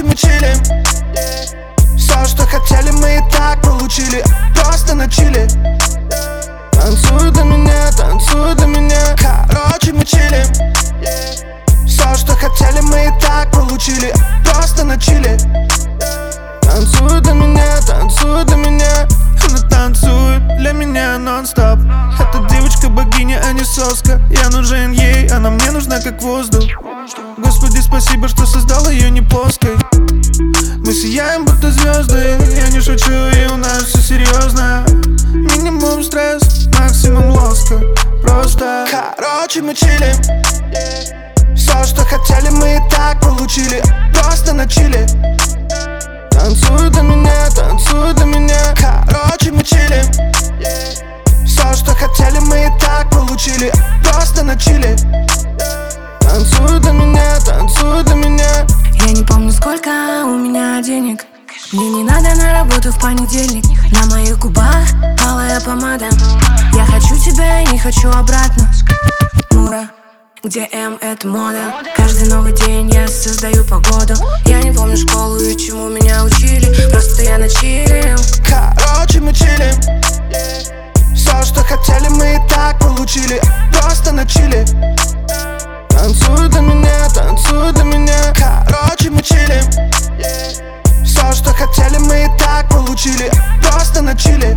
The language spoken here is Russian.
мы чилим. Все, что хотели, мы и так получили. Просто на чиле. Танцуй для меня, танцуй для меня. Короче, мы чилим. Все, что хотели, мы и так получили. Просто на чиле. Танцуй для меня, танцуй для меня. Она танцует для меня нон-стоп. Эта девочка богиня, а не соска. Я нужен ей, она мне нужна как воздух. Господи, спасибо, что создал ее не плоской. Мы сияем, будто звезды. Я не шучу, и у нас все серьезно. Минимум стресс, максимум лоска. Просто короче, мы чилим. Все, что хотели, мы и так получили. Просто на чиле. Танцуй для меня, танцуй для меня. Короче, мы чилим. Все, что хотели, мы и так получили. Просто на чиле. Танцуй для меня, танцуй для меня. Я не помню, сколько у меня денег. Мне не надо на работу в понедельник. На моих губах алая помада. Я хочу тебя и не хочу обратно. Мура, где М это мода. Каждый новый день я создаю погоду. Я не помню школу и чему меня учили. Просто я на чиле. Короче, мы чилим. Все, что хотели, мы и так получили. Просто на чиле. Танцуй для меня, танцуй для меня. Короче, мы чилим. Все, что хотели, мы и так получили. Просто на чиле.